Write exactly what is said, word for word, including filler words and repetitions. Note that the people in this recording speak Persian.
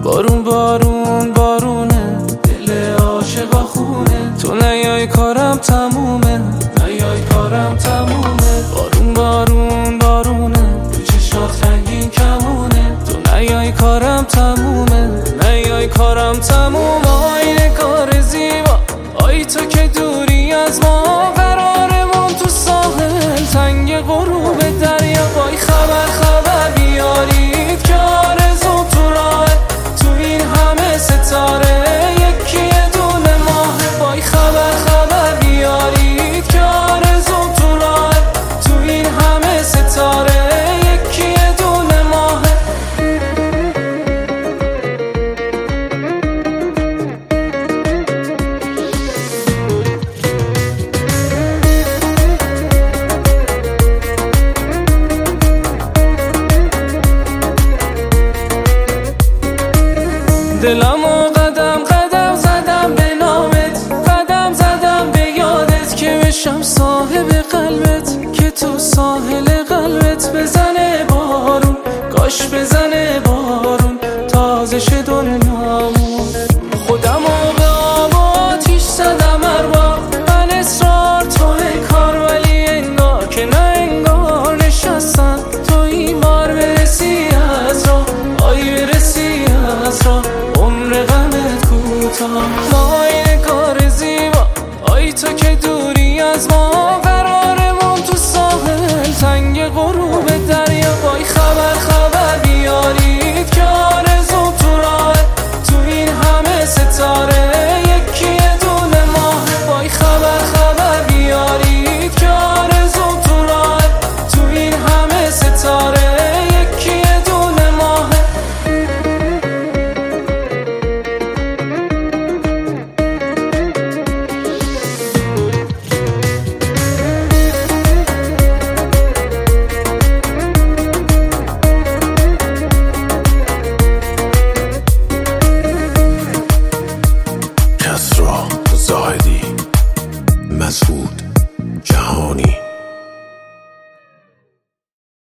بارون بارون بارونه، دل عاشقا خونه. تو نیای کارم تمومه، نیای کارم تمومه. بارون بارون بارونه، تو چشات رنگین کمونه. تو نیای کارم تمومه، نیای کارم تمومه. آینه کار زیبا، آی تو که دوری از ما، قرارمون تو ساحل تنگ غروب دریا. وای خبر خبر بیارید که آرزو تو راه، تو این همه ستاره یکی یه دونه ماه. وای خبر خبر بیارید که آرزو تو راه، تو این همه ستاره یکی یه دونه ماه. دلمو قدم قدم زدم به نامت، قدم زدم به یادت که بشم صاحب قلبت، که تو ساحل قلبت بزنه بارون، کاش بزنه بارون تازه شه دنیامون. خودمو به آب و آتیش زدم هر بار، من اصرار توی کار، ولی انگار که نه انگار نشستم تو این بار. برسی از راه، آی برسی از راه، عمر غمت کوتاه. آینه کار زیبا، آی تو که دوری از ما، قرارمون تو ساحل تنگ غروب